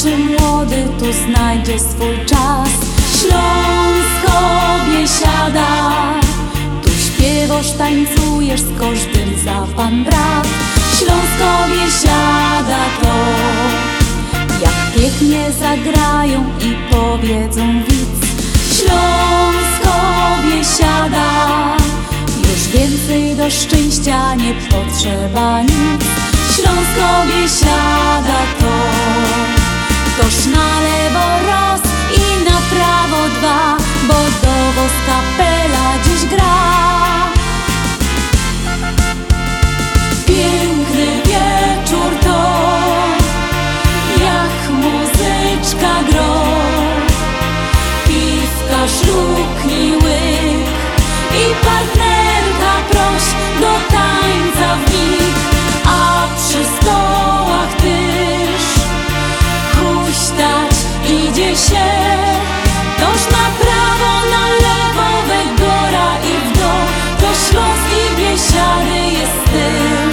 czy młody tu znajdzie swój czas. Śląsko biesiada, tu śpiewasz, tańcujesz, z każdym za pan brat. Śląsko biesiada to, jak pięknie zagrają i powiedzą widz. Śląsko biesiada, już więcej do szczęścia nie potrzeba nic. Śląsko biesiada to, toż na lewo raz i na prawo dwa, bo do was kapela dziś gra. Piękny wieczór to, jak muzyczka gro, piwka szlukni łyk i partnerka proś do tańca w mig. A przy stołach tyż huśtać idzie się, toż na prawo, na lewo, we góra i w dół, to śląskiej biesiady jest styl.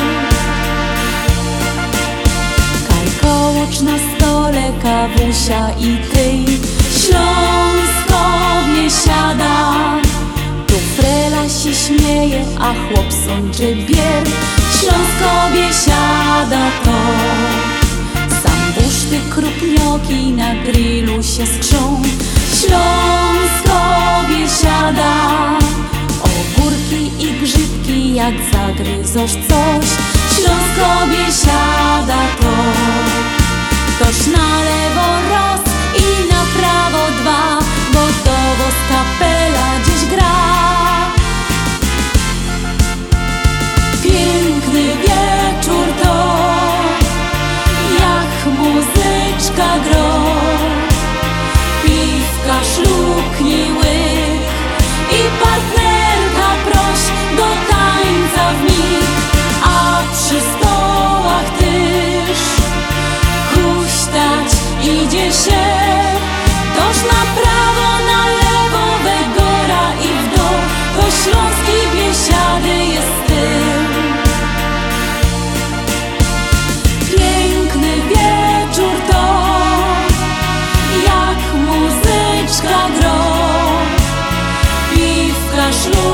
Karkołocz na stole, kawusia i tyj, śląsko biesiada. Tu frela się śmieje, a chłop sączy bier. Śląsko biesiada to, sam buszty krupnioki na grillu się skrzą. Śląsko biesiada, ogórki i grzybki jak zagryzosz coś. Śląsko biesiada to, toż na lewo raz i na prawo dwa, bo do was kapela dziś gra. Piękny wieczór to, jak muzyczka gro, piwka szlukni łyk i partnerka proś do tańca w mig. A przy stołach tyż huśtać idzie się, toż na prawo, na lewo, we góra i w dół, to śląskiej biesiady jest styl. Piękny wieczór to, jak muzyczka gro, piwka szlukni